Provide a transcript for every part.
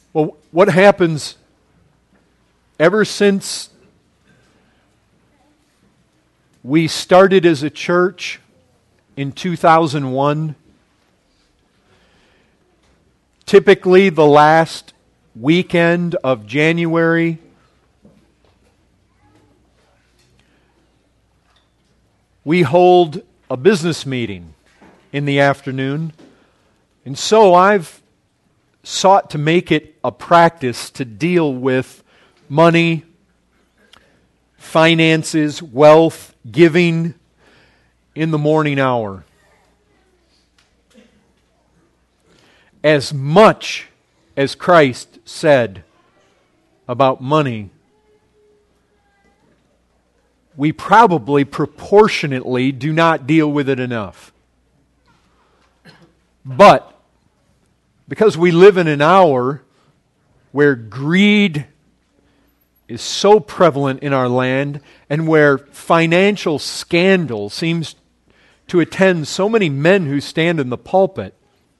Well, what happens ever since we started as a church in 2001, typically the last weekend of January, we hold a business meeting in the afternoon. And so I've sought to make it a practice to deal with money, finances, wealth, giving in the morning hour. As much as Christ said about money, we probably proportionately do not deal with it enough. But because we live in an hour where greed is so prevalent in our land and where financial scandal seems to attend so many men who stand in the pulpit,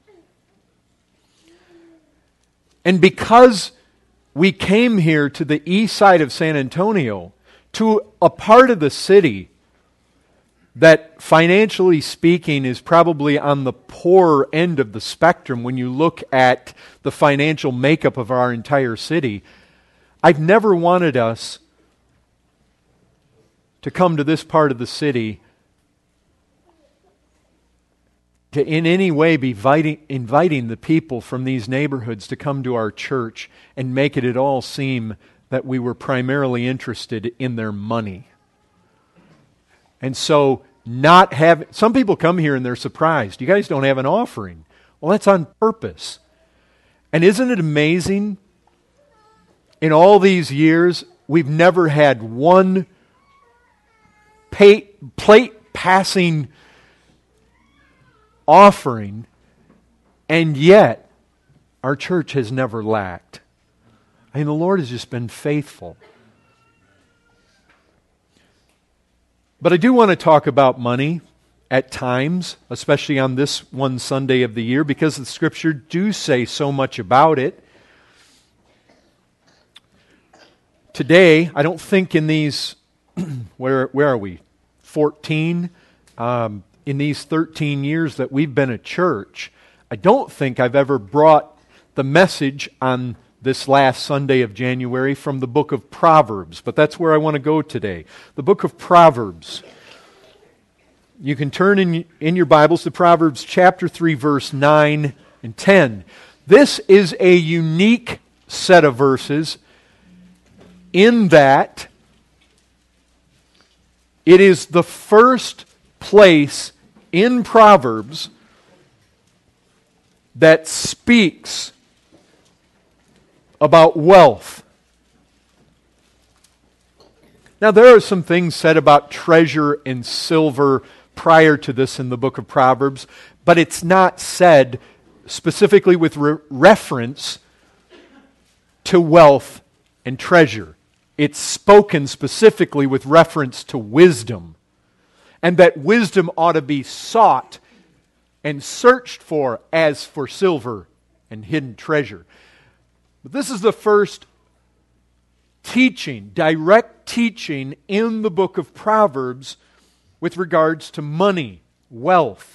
and because we came here to the east side of San Antonio, to a part of the city that financially speaking is probably on the poorer end of the spectrum when you look at the financial makeup of our entire city, I've never wanted us to come to this part of the city to in any way be inviting the people from these neighborhoods to come to our church and make it at all seem that we were primarily interested in their money. And so some people come here and they're surprised. You guys don't have an offering. Well, that's on purpose. And isn't it amazing? In all these years, we've never had one plate passing offering, and yet our church has never lacked. I mean, the Lord has just been faithful. But I do want to talk about money at times, especially on this one Sunday of the year, because the Scripture do say so much about it. Today, I don't think in these, where are we? 14? In these 13 years that we've been a church, I don't think I've ever brought the message on this last Sunday of January from the book of Proverbs, but that's where I want to go today. The book of Proverbs. You can turn in your Bibles to Proverbs chapter 3, verse 9 and 10. This is a unique set of verses in that it is the first place in Proverbs that speaks about wealth. Now, there are some things said about treasure and silver prior to this in the book of Proverbs, but it's not said specifically with reference to wealth and treasure. It's spoken specifically with reference to wisdom, and that wisdom ought to be sought and searched for as for silver and hidden treasure. But this is the first teaching, direct teaching in the book of Proverbs with regards to money, wealth.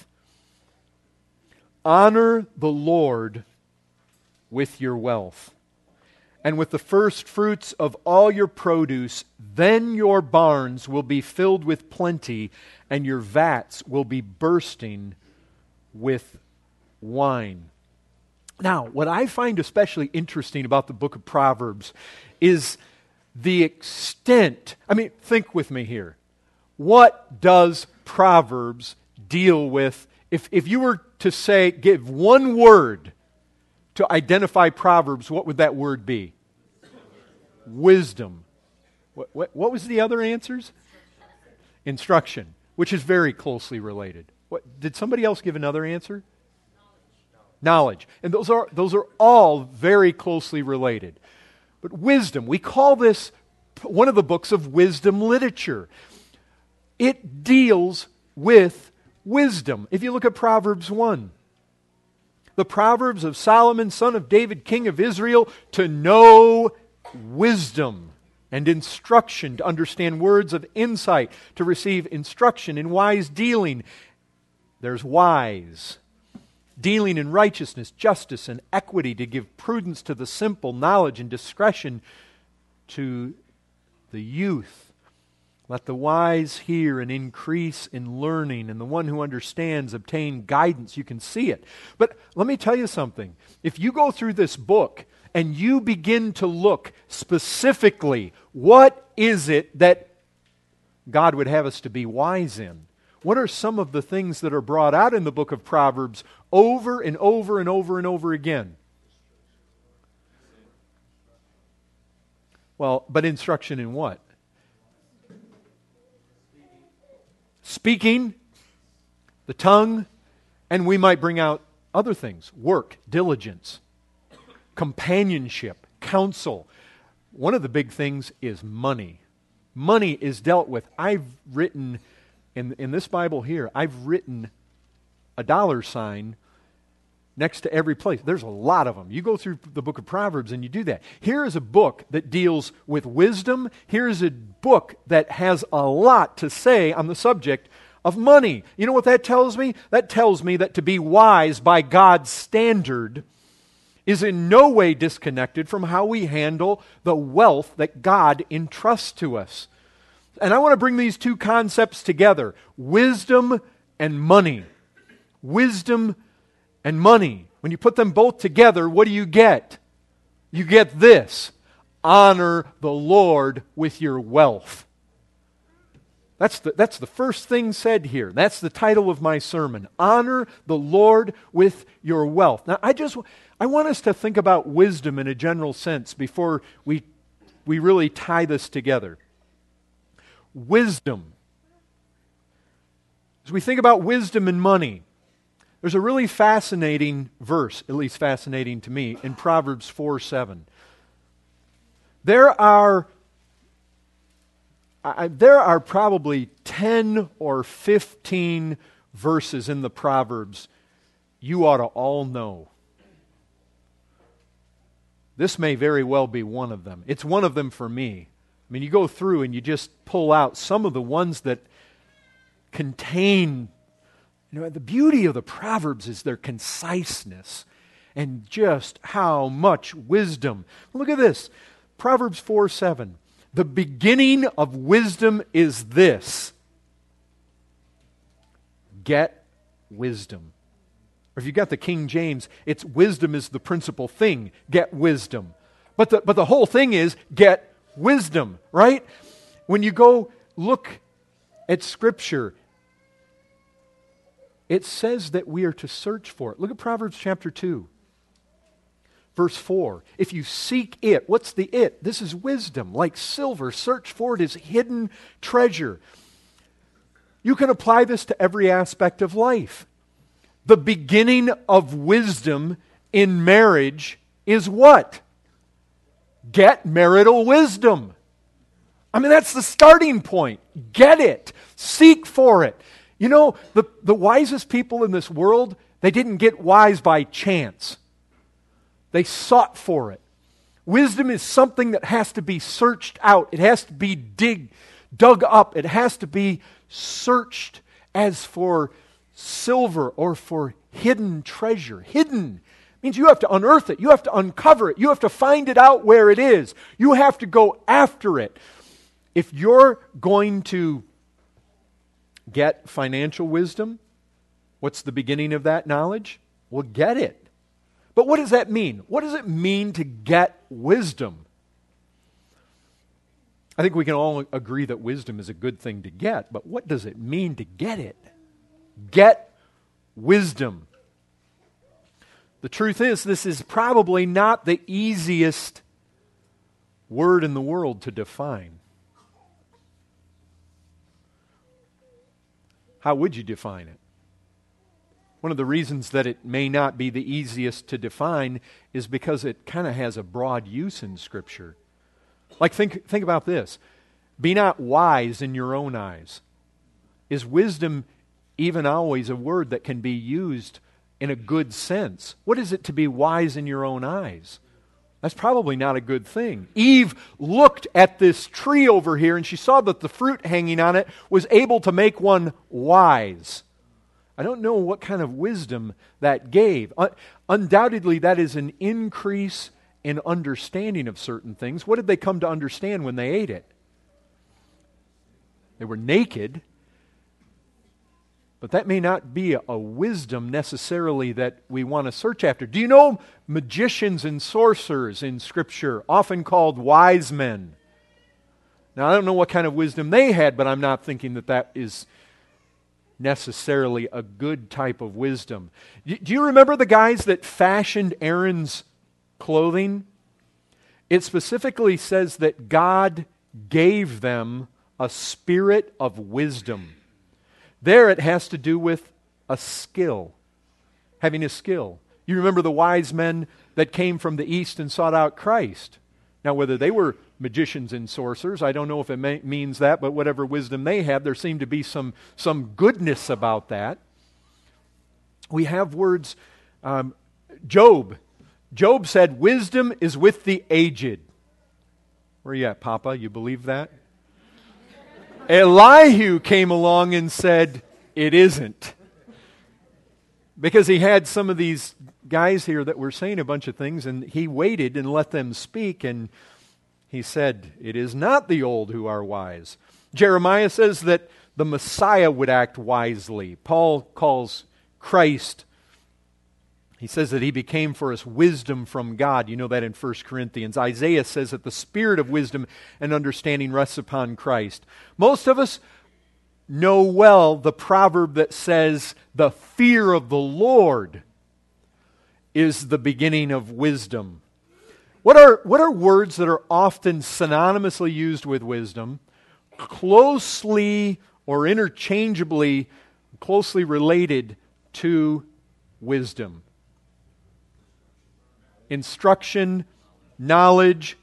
Honor the Lord with your wealth, and with the first fruits of all your produce, then your barns will be filled with plenty, and your vats will be bursting with wine. Now, what I find especially interesting about the book of Proverbs is the extent. I mean, think with me here. What does Proverbs deal with? If you were to say, give one word to identify Proverbs, what would that word be? Wisdom. What was the other answers? Instruction, which is very closely related. Did somebody else give another answer? Knowledge. And those are all very closely related. But wisdom, we call this one of the books of wisdom literature. It deals with wisdom. If you look at Proverbs 1, the Proverbs of Solomon, son of David, king of Israel, to know wisdom and instruction, to understand words of insight, to receive instruction in wise dealing. There's wise. Dealing in righteousness, justice, and equity, to give prudence to the simple, knowledge and discretion to the youth. Let the wise hear and increase in learning, and the one who understands obtain guidance. You can see it. But let me tell you something. If you go through this book and you begin to look specifically, what is it that God would have us to be wise in? What are some of the things that are brought out in the book of Proverbs over and over and over and over again? Well, but instruction in what? Speaking, the tongue, and we might bring out other things. Work, diligence, companionship, counsel. One of the big things is money. Money is dealt with. I've written, in this Bible here, I've written a $sign next to every place. There's a lot of them. You go through the book of Proverbs and you do that. Here is a book that deals with wisdom. Here is a book that has a lot to say on the subject of money. You know what that tells me? That tells me that to be wise by God's standard is in no way disconnected from how we handle the wealth that God entrusts to us. And I want to bring these two concepts together, wisdom and money. Wisdom and money. When you put them both together, what do you get? You get this: honor the Lord with your wealth. That's the first thing said here. That's the title of my sermon. Honor the Lord with your wealth. Now, I want us to think about wisdom in a general sense before we really tie this together. Wisdom. As we think about wisdom and money, there's a really fascinating verse, at least fascinating to me, in Proverbs 4:7. There are probably 10 or 15 verses in the Proverbs you ought to all know. This may very well be one of them. It's one of them for me. I mean, you go through and you just pull out some of the ones that contain, the beauty of the Proverbs is their conciseness and just how much wisdom. Look at this. Proverbs 4:7. The beginning of wisdom is this: get wisdom. Or if you got the King James, it's wisdom is the principal thing. Get wisdom. But the whole thing is get wisdom, right? When you go look at Scripture, it says that we are to search for it. Look at Proverbs chapter 2, verse 4. If you seek it, what's the it? This is wisdom. Like silver, search for it as hidden treasure. You can apply this to every aspect of life. The beginning of wisdom in marriage is what? Get marital wisdom. I mean, that's the starting point. Get it. Seek for it. You know, the wisest people in this world, they didn't get wise by chance. They sought for it. Wisdom is something that has to be searched out. It has to be dug up. It has to be searched as for silver or for hidden treasure. Hidden means you have to unearth it. You have to uncover it. You have to find it out where it is. You have to go after it. If you're going to get financial wisdom, what's the beginning of that knowledge? Well, get it. But what does that mean? What does it mean to get wisdom? I think we can all agree that wisdom is a good thing to get, but what does it mean to get it? Get wisdom. The truth is, this is probably not the easiest word in the world to define. How would you define it? One of the reasons that it may not be the easiest to define is because it kind of has a broad use in Scripture. Like think about this. Be not wise in your own eyes. Is wisdom even always a word that can be used in a good sense. What is it to be wise in your own eyes? That's probably not a good thing. Eve looked at this tree over here and she saw that the fruit hanging on it was able to make one wise. I don't know what kind of wisdom that gave. Undoubtedly, that is an increase in understanding of certain things. What did they come to understand when they ate it? They were naked, but that may not be a wisdom necessarily that we want to search after. Do you know magicians and sorcerers in Scripture, often called wise men? Now, I don't know what kind of wisdom they had, but I'm not thinking that that is necessarily a good type of wisdom. Do you remember the guys that fashioned Aaron's clothing? It specifically says that God gave them a spirit of wisdom. There it has to do with a skill, having a skill. You remember the wise men that came from the east and sought out Christ. Now, whether they were magicians and sorcerers, I don't know if it means that, but whatever wisdom they had, there seemed to be some goodness about that. We have words, Job. Job said, wisdom is with the aged. Where are you at, Papa? You believe that? Elihu came along and said, it isn't. Because he had some of these guys here that were saying a bunch of things, and he waited and let them speak, and he said, it is not the old who are wise. Jeremiah says that the Messiah would act wisely. Paul calls Christ, he says that he became for us wisdom from God. You know that in 1 Corinthians. Isaiah says that the spirit of wisdom and understanding rests upon Christ. Most of us know well the proverb that says, the fear of the Lord is the beginning of wisdom. What are words that are often synonymously used with wisdom, closely or interchangeably closely related to wisdom? Instruction, knowledge,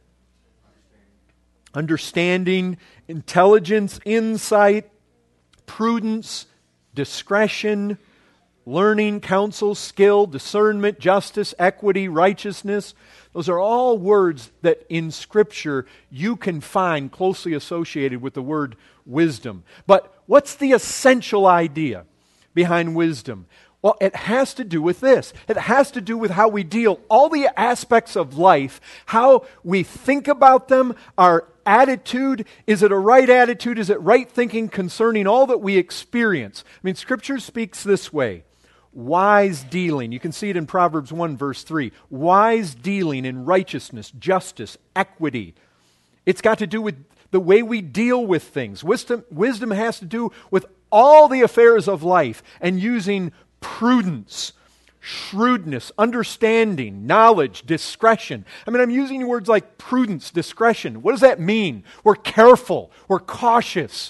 understanding, intelligence, insight, prudence, discretion, learning, counsel, skill, discernment, justice, equity, righteousness. Those are all words that in Scripture you can find closely associated with the word wisdom. But what's the essential idea behind wisdom? Well, it has to do with this. It has to do with how we deal, all the aspects of life, how we think about them, our attitude. Is it a right attitude? Is it right thinking concerning all that we experience? I mean, Scripture speaks this way. Wise dealing. You can see it in Proverbs 1, verse 3. Wise dealing in righteousness, justice, equity. It's got to do with the way we deal with things. Wisdom has to do with all the affairs of life and using prudence, shrewdness, understanding, knowledge, discretion. I mean, I'm using words like prudence, discretion. What does that mean? We're careful. We're cautious.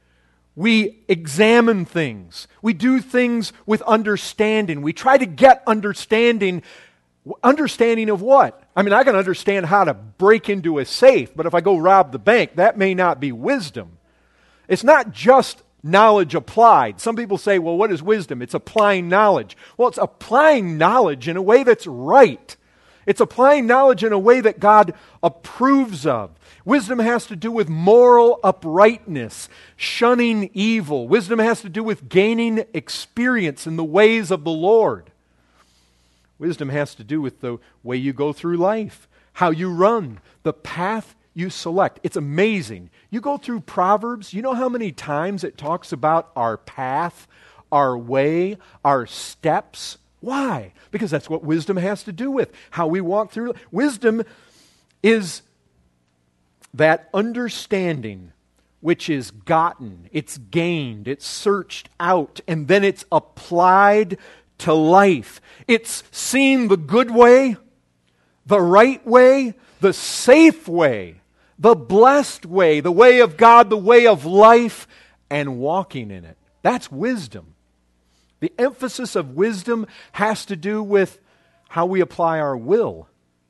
We examine things. We do things with understanding. We try to get understanding. Understanding of what? I mean, I can understand how to break into a safe, but if I go rob the bank, that may not be wisdom. It's not just knowledge applied. Some people say, well, what is wisdom? It's applying knowledge. Well, it's applying knowledge in a way that's right. It's applying knowledge in a way that God approves of. Wisdom has to do with moral uprightness, shunning evil. Wisdom has to do with gaining experience in the ways of the Lord. Wisdom has to do with the way you go through life, how you run, the path you select. It's amazing. You go through Proverbs, you know how many times it talks about our path, our way, our steps? Why? Because that's what wisdom has to do with, how we walk through. Wisdom is that understanding which is gotten, it's gained, it's searched out, and then it's applied to life. It's seen the good way, the right way, the safe way, the blessed way, the way of God, the way of life, and walking in it. That's wisdom. The emphasis of wisdom has to do with how we apply our will.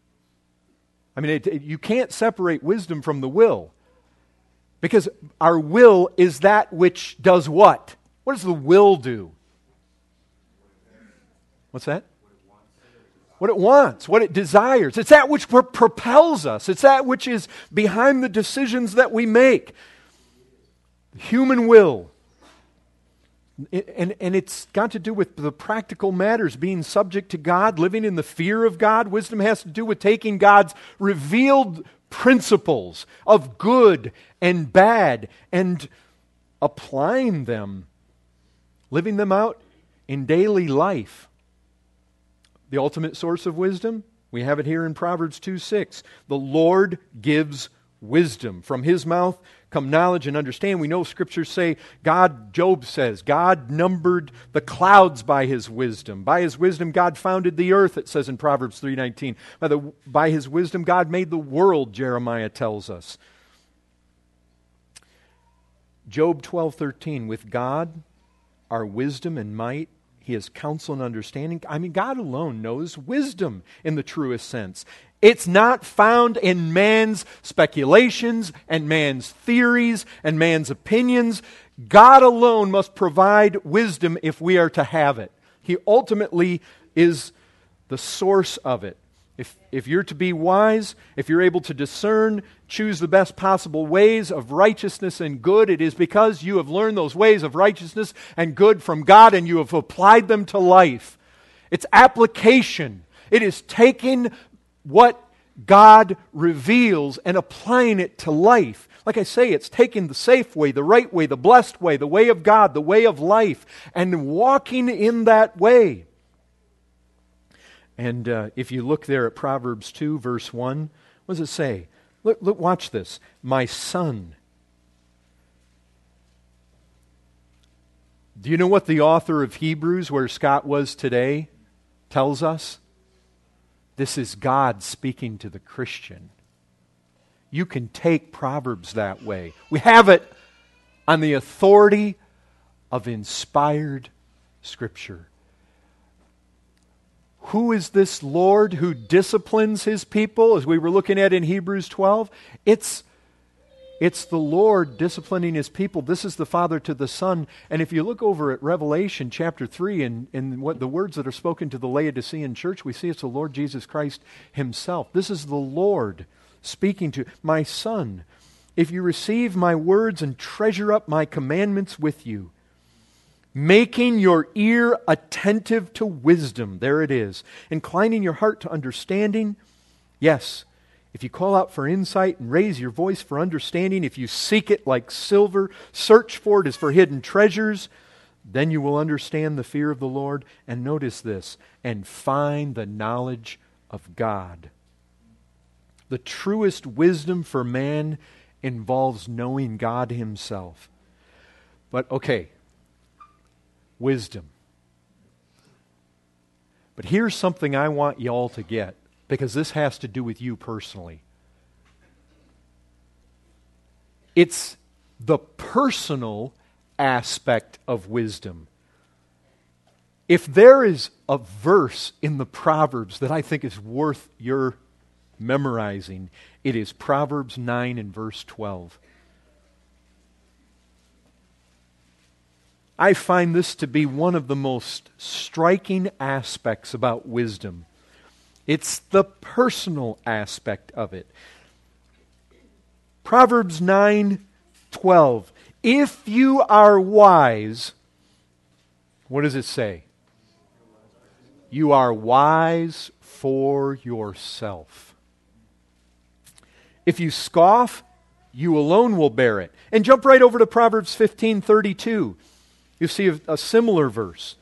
I mean, you can't separate wisdom from the will, because our will is that which does what? What does the will do? What's that? What it wants, what it desires. It's that which propels us. It's that which is behind the decisions that we make. Human will. And it's got to do with the practical matters, being subject to God, living in the fear of God. Wisdom has to do with taking God's revealed principles of good and bad and applying them, living them out in daily life. The ultimate source of wisdom, we have it here in Proverbs 2:6. The Lord gives wisdom. From His mouth come knowledge and understanding. We know Scriptures say, Job says, God numbered the clouds by His wisdom. By His wisdom, God founded the earth, it says in Proverbs 3:19. By His wisdom, God made the world, Jeremiah tells us. Job 12:13, with God are wisdom and might. He has counsel and understanding. I mean, God alone knows wisdom in the truest sense. It's not found in man's speculations and man's theories and man's opinions. God alone must provide wisdom if we are to have it. He ultimately is the source of it. If you're to be wise, if you're able to discern, choose the best possible ways of righteousness and good, it is because you have learned those ways of righteousness and good from God and you have applied them to life. It's application. It is taking what God reveals and applying it to life. Like I say, it's taking the safe way, the right way, the blessed way, the way of God, the way of life, and walking in that way. And if you look there at Proverbs 2, verse 1, what does it say? Look, watch this. My son. Do you know what the author of Hebrews, where Scott was today, tells us? This is God speaking to the Christian. You can take Proverbs that way. We have it on the authority of inspired Scripture. Who is this Lord who disciplines His people, as we were looking at in Hebrews 12? It's the Lord disciplining His people. This is the Father to the Son. And if you look over at Revelation chapter 3 and what the words that are spoken to the Laodicean church, we see it's the Lord Jesus Christ Himself. This is the Lord speaking to my Son. If you receive my words and treasure up my commandments with you, making your ear attentive to wisdom. There it is. Inclining your heart to understanding. Yes, if you call out for insight and raise your voice for understanding, if you seek it like silver, search for it as for hidden treasures, then you will understand the fear of the Lord. And notice this, and find the knowledge of God. The truest wisdom for man involves knowing God Himself. But okay, wisdom. But here's something I want you all to get, because this has to do with you personally. It's the personal aspect of wisdom. If there is a verse in the Proverbs that I think is worth your memorizing, it is Proverbs 9 and verse 12. I find this to be one of the most striking aspects about wisdom. It's the personal aspect of it. Proverbs 9:12. If you are wise, what does it say? You are wise for yourself. If you scoff, you alone will bear it. And jump right over to Proverbs 15:32. You see a similar verse.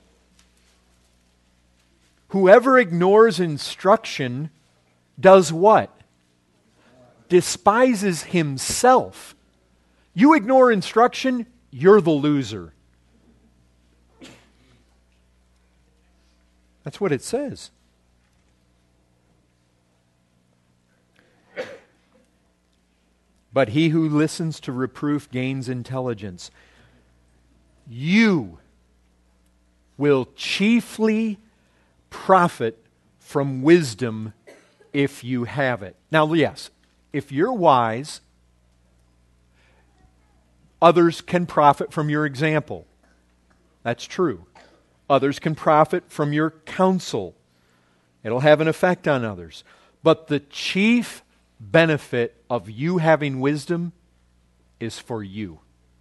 Whoever ignores instruction does what? Despises himself. You ignore instruction, you're the loser. That's what it says. But he who listens to reproof gains intelligence. You will chiefly profit from wisdom if you have it. Now, yes, if you're wise, others can profit from your example. That's true. Others can profit from your counsel. It'll have an effect on others. But the chief benefit of you having wisdom is for you.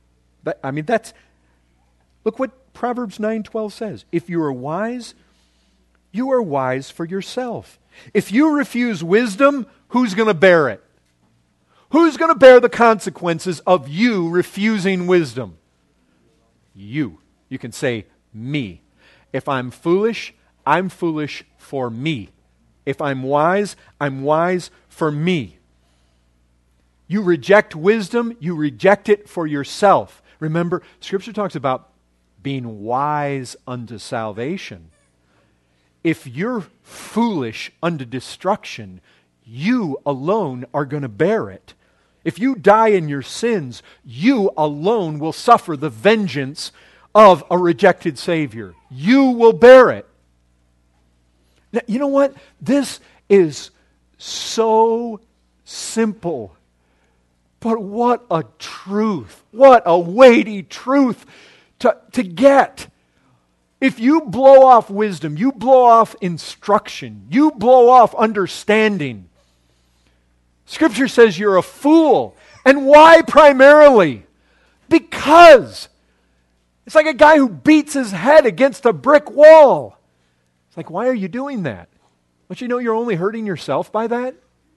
Look what Proverbs 9:12 says. If you are wise, you are wise for yourself. If you refuse wisdom, who's going to bear it? Who's going to bear the consequences of you refusing wisdom? You. You can say, me. If I'm foolish for me. If I'm wise for me. You reject wisdom, you reject it for yourself. Remember, Scripture talks about being wise unto salvation. If you're foolish unto destruction, you alone are going to bear it. If you die in your sins, you alone will suffer the vengeance of a rejected Savior. You will bear it. Now, you know what? This is so simple. But what a truth. What a weighty truth to get. If you blow off wisdom, you blow off instruction, you blow off understanding, Scripture says you're a fool. And why primarily? Because it's like a guy who beats his head against a brick wall. It's like, why are you doing that? Don't you know you're only hurting yourself by that?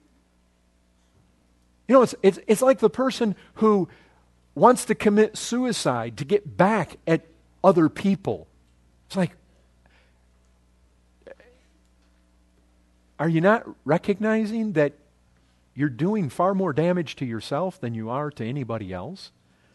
You know, it's like the person who wants to commit suicide to get back at other people. It's like, are you not recognizing that you're doing far more damage to yourself than you are to anybody else?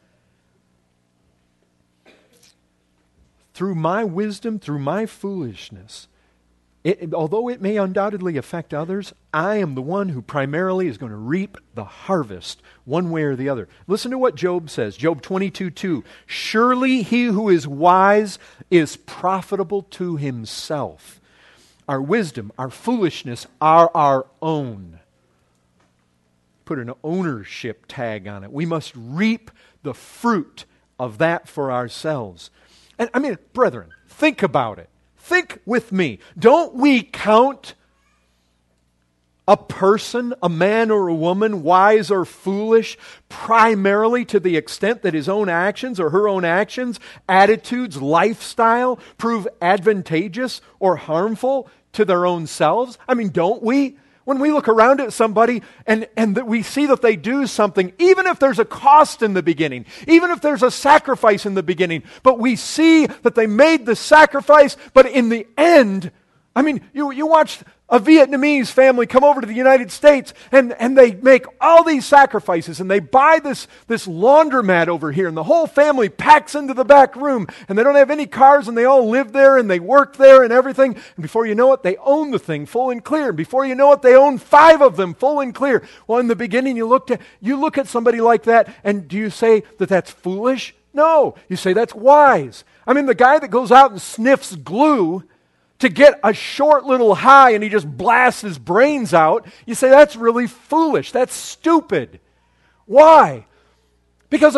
Through my wisdom, through my foolishness, although it may undoubtedly affect others, I am the one who primarily is going to reap the harvest one way or the other. Listen to what Job says. Job 22:2. Surely he who is wise is profitable to himself. Our wisdom, our foolishness are our own. Put an ownership tag on it. We must reap the fruit of that for ourselves. And I mean, brethren, think about it. Think with me. Don't we count a person, a man or a woman, wise or foolish, primarily to the extent that his own actions or her own actions, attitudes, lifestyle prove advantageous or harmful to their own selves? I mean, don't we? When we look around at somebody and that we see that they do something, even if there's a cost in the beginning, even if there's a sacrifice in the beginning, but we see that they made the sacrifice, but in the end, I mean, you watch a Vietnamese family come over to the United States and they make all these sacrifices and they buy this laundromat over here and the whole family packs into the back room and they don't have any cars and they all live there and they work there and everything. And before you know it, they own the thing full and clear. And before you know it, they own 5 of them full and clear. Well, in the beginning, you look at somebody like that and do you say that that's foolish? No. You say that's wise. I mean, the guy that goes out and sniffs glue to get a short little high and he just blasts his brains out, you say that's really foolish. That's stupid. Why? Because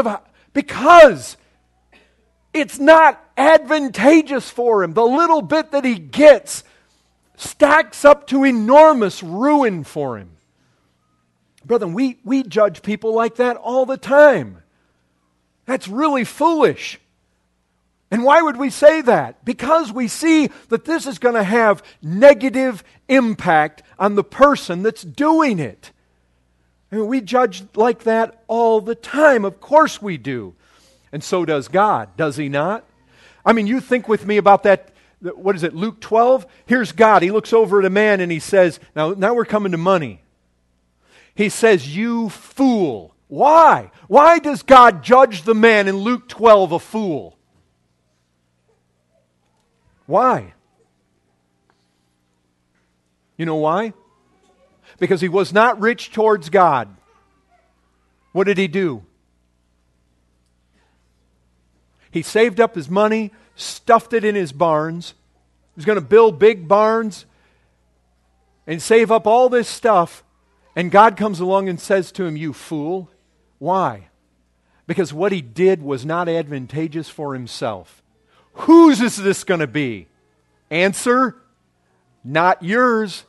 it's not advantageous for him. The little bit that he gets stacks up to enormous ruin for him. Brethren, we judge people like that all the time. That's really foolish. And why would we say that? Because we see that this is going to have negative impact on the person that's doing it. I mean, we judge like that all the time. Of course we do. And so does God, does He not? I mean, you think with me about that, what is it, Luke 12? Here's God. He looks over at a man and He says, now we're coming to money. He says, you fool. Why? Why does God judge the man in Luke 12 a fool? Why? You know why? Because he was not rich towards God. What did he do? He saved up his money, stuffed it in his barns. He was going to build big barns and save up all this stuff. And God comes along and says to him, you fool. Why? Because what he did was not advantageous for himself. Whose is this going to be? Answer, not yours.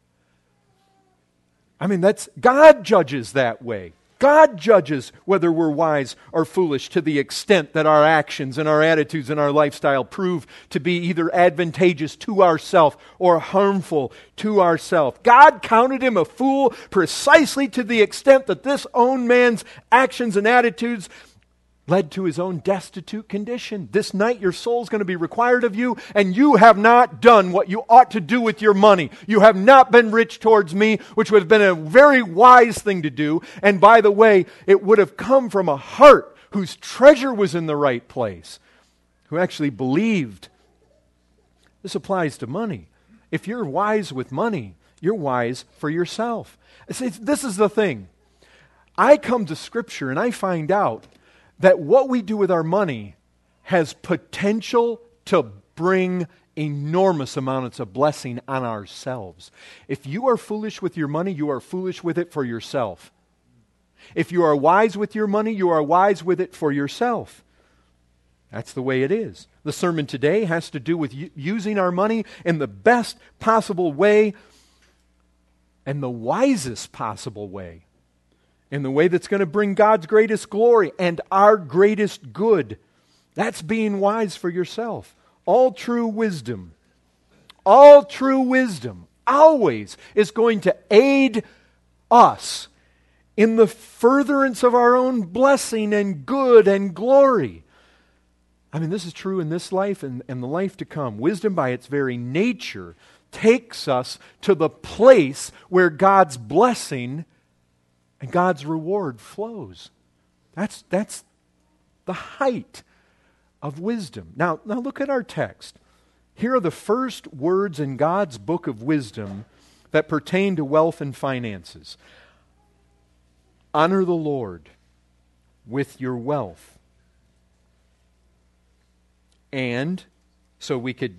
I mean, God judges that way. God judges whether we're wise or foolish to the extent that our actions and our attitudes and our lifestyle prove to be either advantageous to ourselves or harmful to ourselves. God counted him a fool precisely to the extent that this own man's actions and attitudes led to his own destitute condition. This night your soul is going to be required of you, and you have not done what you ought to do with your money. You have not been rich towards me, which would have been a very wise thing to do. And by the way, it would have come from a heart whose treasure was in the right place, who actually believed. This applies to money. If you're wise with money, you're wise for yourself. See, this is the thing. I come to Scripture and I find out that what we do with our money has potential to bring enormous amounts of blessing on ourselves. If you are foolish with your money, you are foolish with it for yourself. If you are wise with your money, you are wise with it for yourself. That's the way it is. The sermon today has to do with using our money in the best possible way and the wisest possible way. In the way that's going to bring God's greatest glory and our greatest good. That's being wise for yourself. All true wisdom always is going to aid us in the furtherance of our own blessing and good and glory. I mean, this is true in this life and the life to come. Wisdom by its very nature takes us to the place where God's blessing and God's reward flows. That's the height of wisdom. Now look at our text. Here are the first words in God's book of wisdom that pertain to wealth and finances. Honor the Lord with your wealth. And, so we could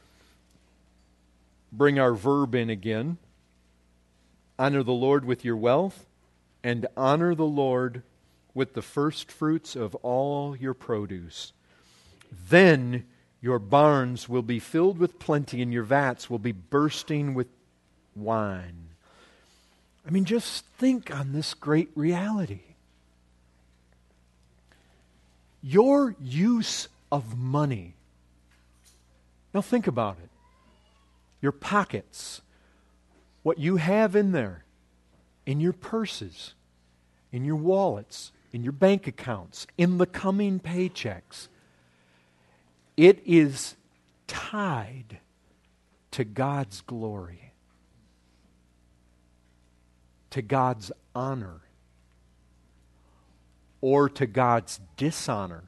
bring our verb in again. Honor the Lord with your wealth. And honor the Lord with the first fruits of all your produce. Then your barns will be filled with plenty, and your vats will be bursting with wine. I mean, just think on this great reality. Your use of money. Now think about it. Your pockets, what you have in there, in your purses, in your wallets, in your bank accounts, in the coming paychecks. It is tied to God's glory, to God's honor, or to God's dishonor.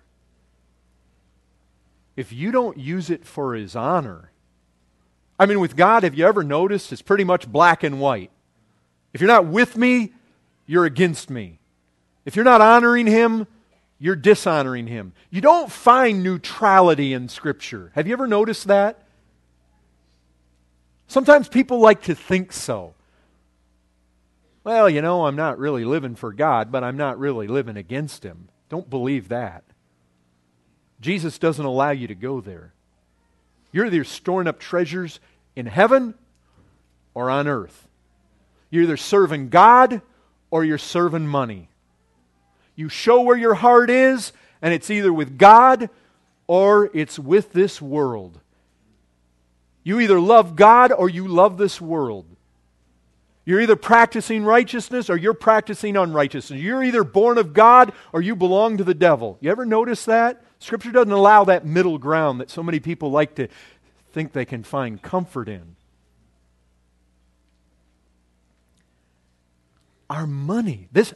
If you don't use it for His honor, I mean, with God, have you ever noticed it's pretty much black and white? If you're not with me, you're against me. If you're not honoring Him, you're dishonoring Him. You don't find neutrality in Scripture. Have you ever noticed that? Sometimes people like to think so. Well, you know, I'm not really living for God, but I'm not really living against Him. Don't believe that. Jesus doesn't allow you to go there. You're either storing up treasures in heaven or on earth. You're either serving God or you're serving money. You show where your heart is, and it's either with God or it's with this world. You either love God or you love this world. You're either practicing righteousness or you're practicing unrighteousness. You're either born of God or you belong to the devil. You ever notice that? Scripture doesn't allow that middle ground that so many people like to think they can find comfort in. Our money, this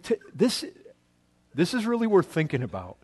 is really worth thinking about.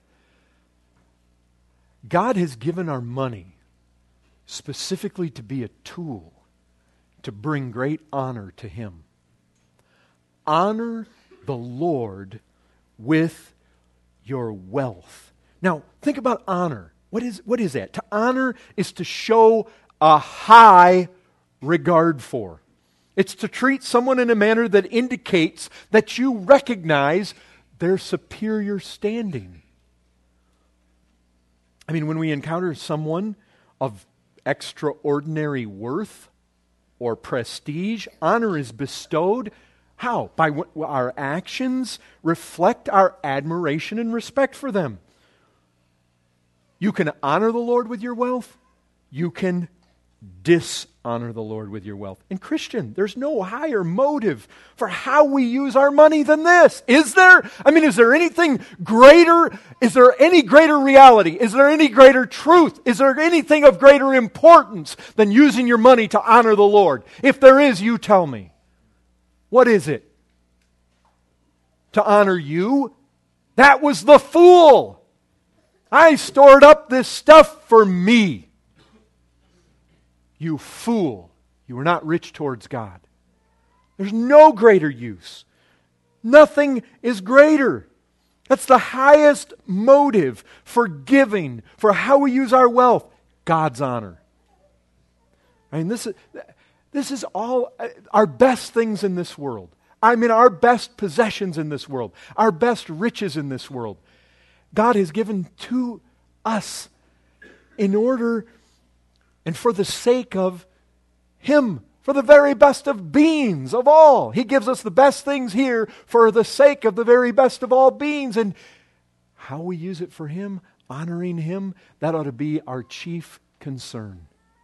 God has given our money specifically to be a tool to bring great honor to Him. Honor the Lord with your wealth. Now, think about honor. What is that? To honor is to show a high regard for. It's to treat someone in a manner that indicates that you recognize their superior standing. I mean, when we encounter someone of extraordinary worth or prestige, honor is bestowed. How? By what our actions reflect our admiration and respect for them. You can honor the Lord with your wealth. You can dishonor the Lord with your wealth. And Christian, there's no higher motive for how we use our money than this. Is there? I mean, is there anything greater? Is there any greater reality? Is there any greater truth? Is there anything of greater importance than using your money to honor the Lord? If there is, you tell me. What is it? To honor you? That was the fool. I stored up this stuff for me. You fool. You were not rich towards God. There's no greater use. Nothing is greater. That's the highest motive for giving, for how we use our wealth. God's honor. I mean, this is all our best things in this world. I mean, our best possessions in this world. Our best riches in this world. God has given to us in order and for the sake of Him, for the very best of beings of all. He gives us the best things here for the sake of the very best of all beings. And how we use it for Him, honoring Him, that ought to be our chief concern.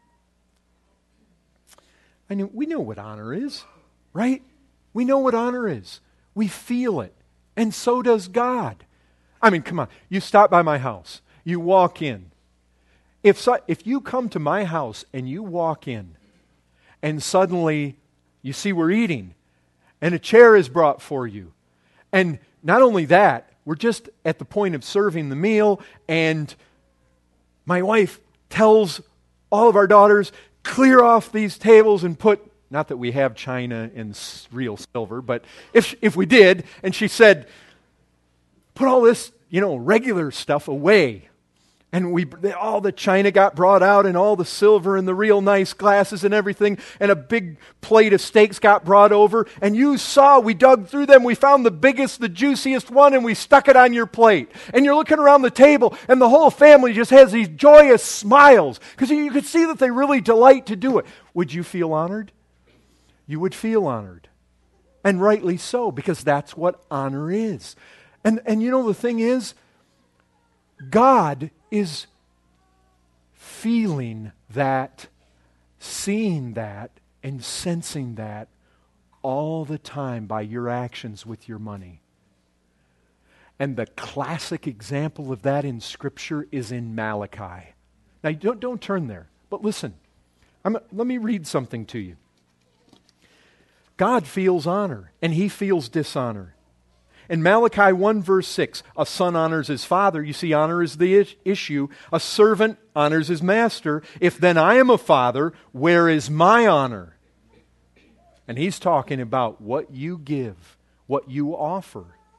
I mean, we know what honor is, right? We know what honor is. We feel it. And so does God. I mean, come on. You stop by my house. You walk in. If you come to my house and you walk in and suddenly you see we're eating and a chair is brought for you, and not only that, we're just at the point of serving the meal, and my wife tells all of our daughters, clear off these tables and put, not that we have china and real silver, but if we did, and she said, put all this, regular stuff away. And all the china got brought out, and all the silver and the real nice glasses and everything, and a big plate of steaks got brought over, and you saw, we dug through them, we found the biggest, the juiciest one, and we stuck it on your plate. And you're looking around the table, and the whole family just has these joyous smiles, because you could see that they really delight to do it. Would you feel honored? You would feel honored. And rightly so, because that's what honor is. And the thing is, God is feeling that, seeing that, and sensing that all the time by your actions with your money. And the classic example of that in Scripture is in Malachi. Now, don't turn there, but listen. Let me read something to you. God feels honor, and He feels dishonor. In Malachi 1 verse 6, a son honors his father. You see, honor is the issue. A servant honors his master. If then I am a father, where is my honor? And he's talking about what you give, what you offer.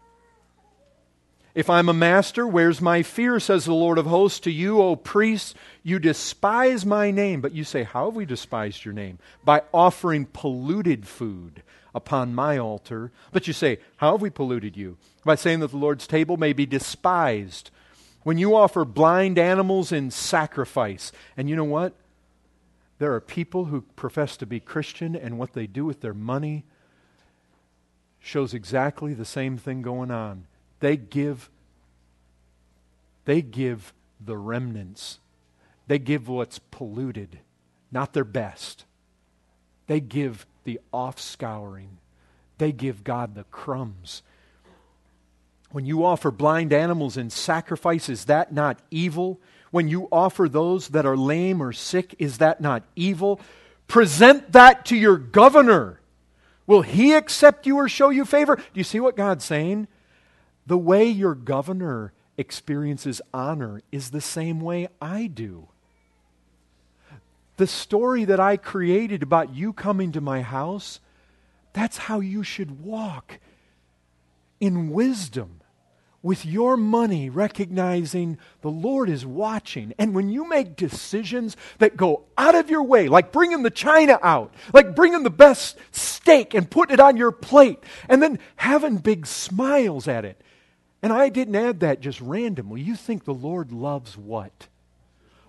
If I'm a master, where's my fear, says the Lord of hosts to you, O priests? You despise my name. But you say, how have we despised your name? By offering polluted food upon my altar. But you say, how have we polluted you? By saying that the Lord's table may be despised. When you offer blind animals in sacrifice. And you know what? There are people who profess to be Christian, and what they do with their money shows exactly the same thing going on. They give the remnants. They give what's polluted, not their best. They give the offscouring. They give God the crumbs. When you offer blind animals in sacrifice, is that not evil? When you offer those that are lame or sick, is that not evil? Present that to your governor. Will he accept you or show you favor? Do you see what God's saying? The way your governor experiences honor is the same way I do. The story that I created about you coming to my house, that's how you should walk in wisdom with your money, recognizing the Lord is watching. And when you make decisions that go out of your way, like bringing the china out, like bringing the best steak and putting it on your plate, and then having big smiles at it. And I didn't add that just randomly. You think the Lord loves what?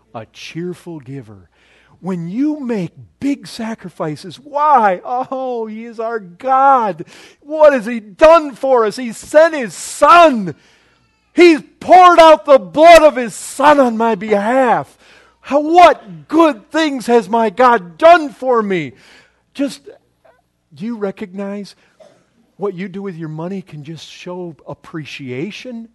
a cheerful giver. When you make big sacrifices, why? Oh, He is our God. What has He done for us? He sent His Son. He's poured out the blood of His Son on my behalf. What good things has my God done for me? Do you recognize what you do with your money can just show appreciation?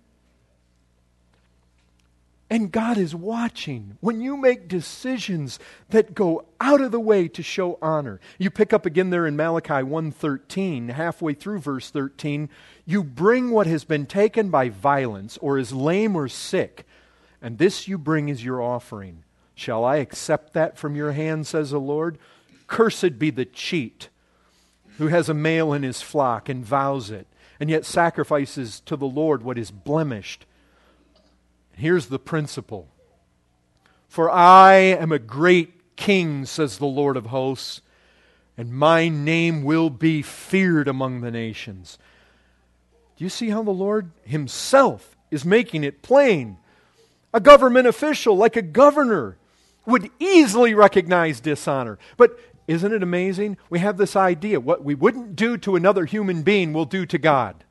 And God is watching when you make decisions that go out of the way to show honor. You pick up again there in Malachi 1:13, halfway through verse 13, you bring what has been taken by violence or is lame or sick, and this you bring as your offering. Shall I accept that from your hand, says the Lord? Cursed be the cheat who has a male in his flock and vows it, and yet sacrifices to the Lord what is blemished. Here's the principle. For I am a great king, says the Lord of hosts, and my name will be feared among the nations. Do you see how the Lord Himself is making it plain? A government official, like a governor, would easily recognize dishonor. But isn't it amazing? We have this idea. What we wouldn't do to another human being, we'll do to God.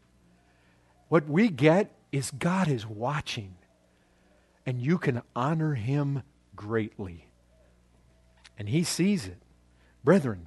What we get is God is watching, and you can honor Him greatly. And He sees it. Brethren,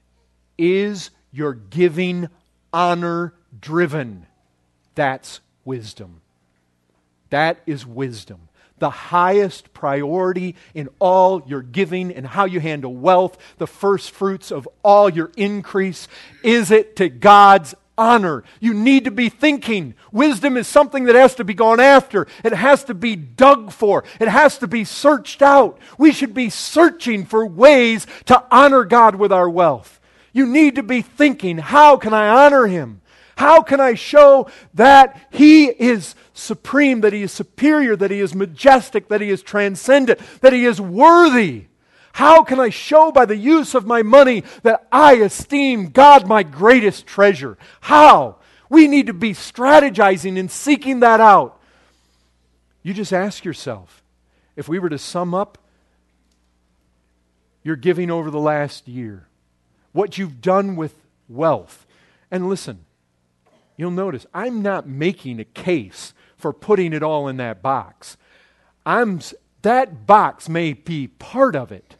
is your giving honor-driven? That's wisdom. That is wisdom. The highest priority in all your giving and how you handle wealth, the first fruits of all your increase, is it to God's honor? You need to be thinking. Wisdom is something that has to be gone after. It has to be dug for. It has to be searched out. We should be searching for ways to honor God with our wealth. You need to be thinking, how can I honor Him? How can I show that He is supreme, that He is superior, that He is majestic, that He is transcendent, that He is worthy? How can I show by the use of my money that I esteem God my greatest treasure? How? We need to be strategizing and seeking that out. You just ask yourself, if we were to sum up your giving over the last year, what you've done with wealth, and listen, you'll notice I'm not making a case for putting it all in that box. That box may be part of it.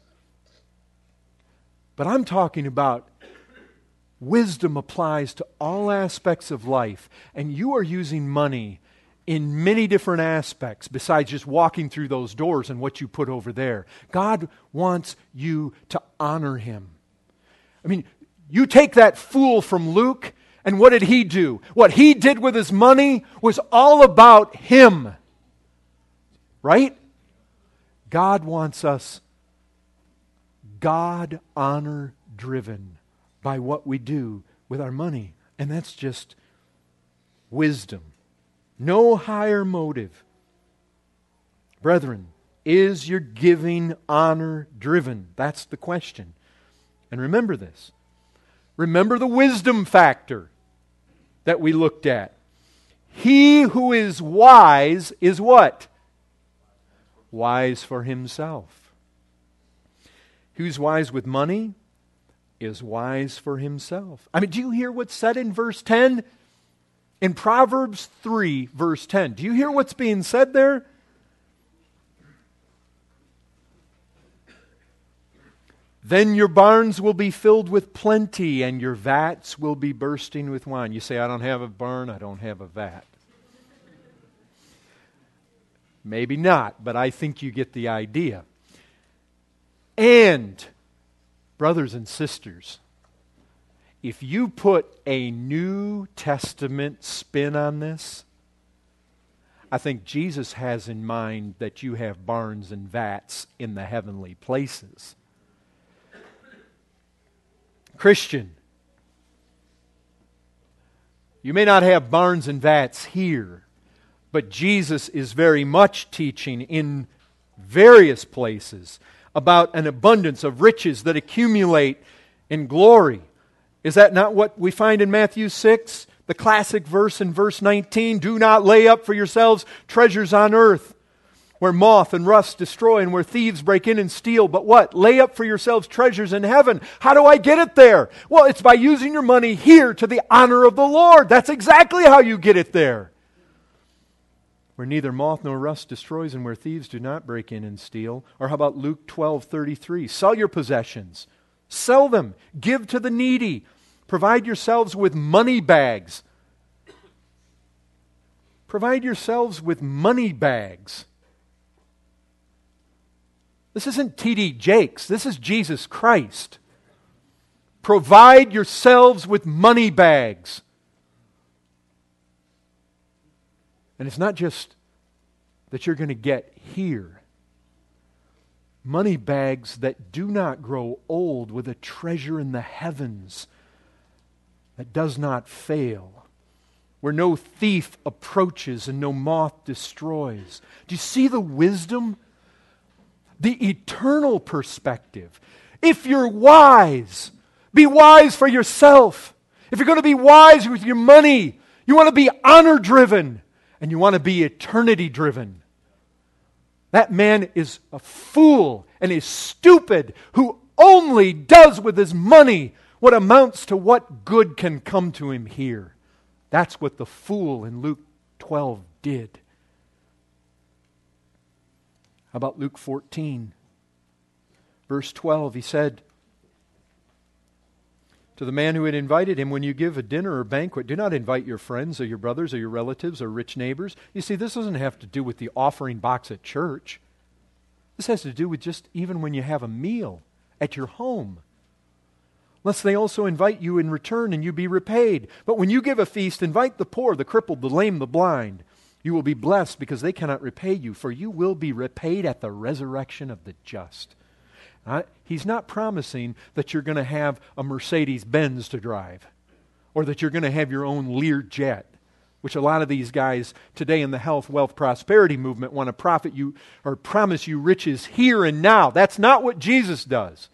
But I'm talking about wisdom applies to all aspects of life, and you are using money in many different aspects besides just walking through those doors and what you put over there. God wants you to honor Him. I mean, you take that fool from Luke, and what did he do? What he did with his money was all about him. Right? God wants us God honor driven by what we do with our money. And that's just wisdom. No higher motive. Brethren, is your giving honor driven? That's the question. And remember this. Remember the wisdom factor that we looked at. He who is wise is what? Wise for himself. Who's wise with money is wise for himself. I mean, do you hear what's said in verse 10? In Proverbs 3, verse 10. Do you hear what's being said there? Then your barns will be filled with plenty, and your vats will be bursting with wine. You say, I don't have a barn, I don't have a vat. Maybe not, but I think you get the idea. And, brothers and sisters, if you put a New Testament spin on this, I think Jesus has in mind that you have barns and vats in the heavenly places. Christian, you may not have barns and vats here, but Jesus is very much teaching in various places about an abundance of riches that accumulate in glory. Is that not what we find in Matthew 6? The classic verse in verse 19, do not lay up for yourselves treasures on earth, where moth and rust destroy and where thieves break in and steal. But what? Lay up for yourselves treasures in heaven. How do I get it there? Well, it's by using your money here to the honor of the Lord. That's exactly how you get it there. Where neither moth nor rust destroys and where thieves do not break in and steal. Or how about Luke 12:33? Sell your possessions. Sell them. Give to the needy. Provide yourselves with money bags. Provide yourselves with money bags. This isn't T.D. Jakes. This is Jesus Christ. Provide yourselves with money bags. And it's not just that you're going to get here. Money bags that do not grow old, with a treasure in the heavens that does not fail, where no thief approaches and no moth destroys. Do you see the wisdom? The eternal perspective. If you're wise, be wise for yourself. If you're going to be wise with your money, you want to be honor-driven and you want to be eternity-driven. That man is a fool and is stupid who only does with his money what amounts to what good can come to him here. That's what the fool in Luke 12 did. How about Luke 14? Verse 12, he said to the man who had invited him, when you give a dinner or banquet, do not invite your friends or your brothers or your relatives or rich neighbors. You see, this doesn't have to do with the offering box at church. This has to do with just even when you have a meal at your home. Lest they also invite you in return and you be repaid. But when you give a feast, invite the poor, the crippled, the lame, the blind. You will be blessed because they cannot repay you, for you will be repaid at the resurrection of the just. He's not promising that you're going to have a Mercedes-Benz to drive, or that you're going to have your own Lear jet, which a lot of these guys today in the health, wealth, prosperity movement want to profit you or promise you riches here and now. That's not what Jesus does.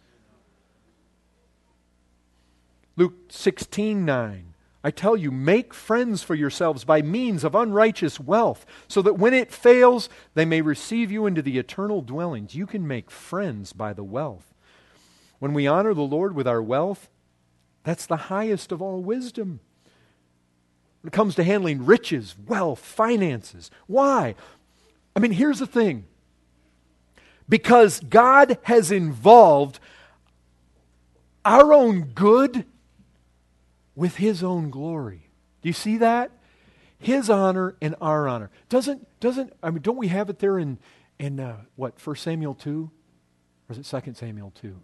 Luke 16:9. I tell you, make friends for yourselves by means of unrighteous wealth, so that when it fails, they may receive you into the eternal dwellings. You can make friends by the wealth. When we honor the Lord with our wealth, that's the highest of all wisdom. When it comes to handling riches, wealth, finances. Why? I mean, here's the thing. Because God has involved our own good with His own glory. Do you see that? His honor and our honor. Don't we have it there in 1 Samuel 2? Or is it 2 Samuel 2?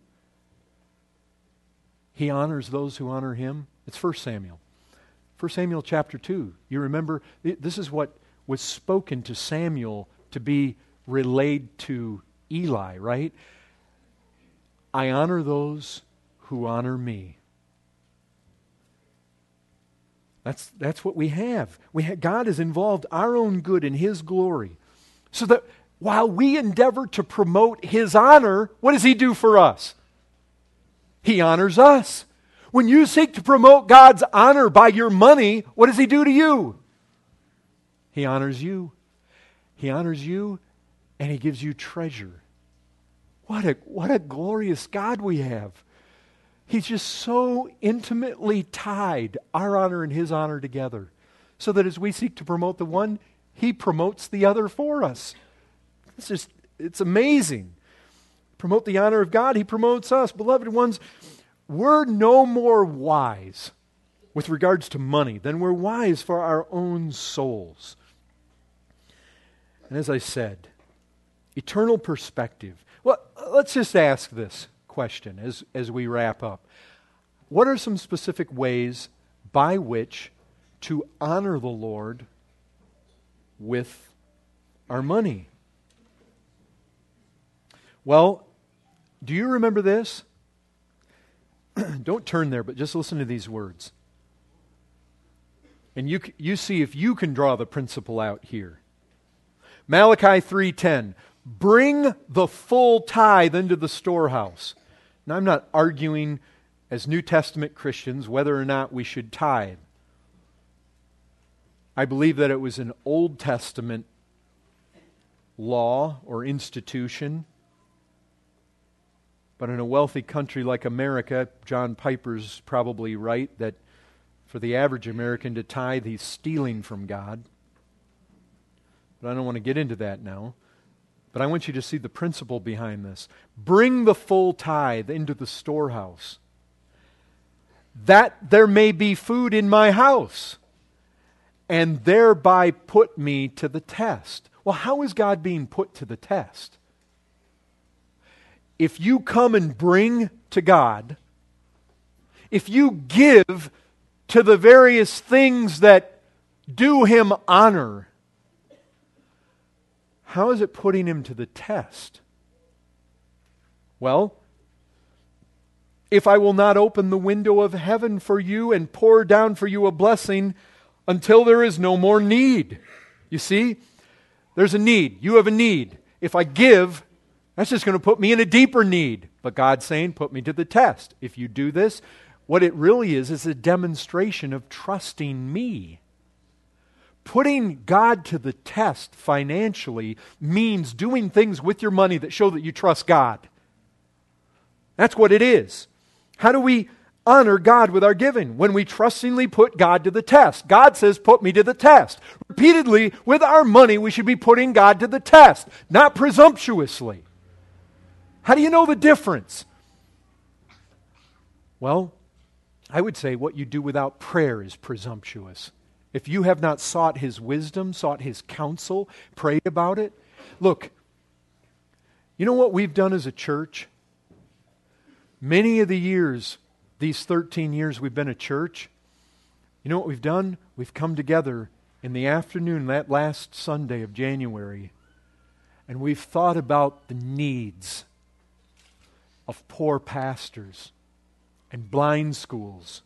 He honors those who honor Him. It's 1 Samuel. 1 Samuel chapter 2. You remember, this is what was spoken to Samuel to be relayed to Eli, right? I honor those who honor me. That's what we have. God has involved our own good in His glory. So that while we endeavor to promote His honor, what does He do for us? He honors us. When you seek to promote God's honor by your money, what does He do to you? He honors you. He honors you and He gives you treasure. What a glorious God we have. He's just so intimately tied our honor and His honor together, so that as we seek to promote the one, He promotes the other for us. It's amazing. Promote the honor of God, He promotes us. Beloved ones, we're no more wise with regards to money than we're wise for our own souls. And as I said, eternal perspective. Well, let's just ask this question as we wrap up. What are some specific ways by which to honor the Lord with our money? Well, do you remember this? Don't turn there, but just listen to these words. And you see if you can draw the principle out here. Malachi 3:10. Bring the full tithe into the storehouse. Now, I'm not arguing as New Testament Christians whether or not we should tithe. I believe that it was an Old Testament law or institution. But in a wealthy country like America, John Piper's probably right that for the average American to tithe, he's stealing from God. But I don't want to get into that now. But I want you to see the principle behind this. Bring the full tithe into the storehouse, that there may be food in my house, and thereby put me to the test. Well, how is God being put to the test? If you come and bring to God, if you give to the various things that do Him honor, how is it putting Him to the test? Well, if I will not open the window of heaven for you and pour down for you a blessing until there is no more need. You see, there's a need. You have a need. If I give, that's just going to put me in a deeper need. But God's saying, put me to the test. If you do this, what it really is a demonstration of trusting me. Putting God to the test financially means doing things with your money that show that you trust God. That's what it is. How do we honor God with our giving? When we trustingly put God to the test. God says, put me to the test. Repeatedly, with our money, we should be putting God to the test, not presumptuously. How do you know the difference? Well, I would say what you do without prayer is presumptuous. If you have not sought His wisdom, sought His counsel, prayed about it. Look, you know what we've done as a church? Many of the years, these 13 years we've been a church, you know what we've done? We've come together in the afternoon, that last Sunday of January, and we've thought about the needs of poor pastors and blind schools,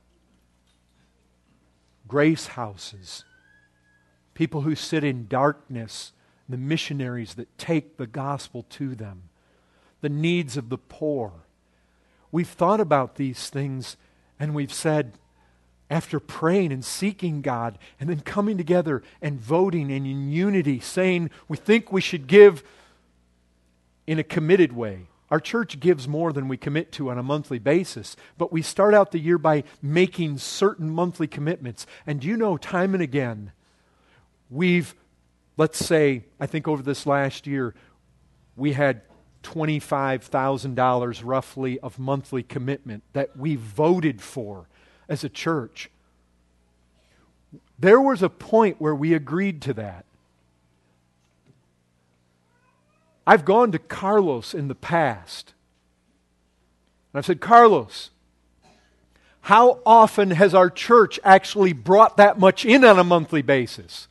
grace houses, people who sit in darkness, the missionaries that take the gospel to them, the needs of the poor. We've thought about these things and we've said, after praying and seeking God and then coming together and voting and in unity, saying we think we should give in a committed way. Our church gives more than we commit to on a monthly basis, but we start out the year by making certain monthly commitments. And you know, time and again, let's say, I think over this last year, we had $25,000 roughly of monthly commitment that we voted for as a church. There was a point where we agreed to that. I've gone to Carlos in the past, and I've said, Carlos, how often has our church actually brought that much in on a monthly basis?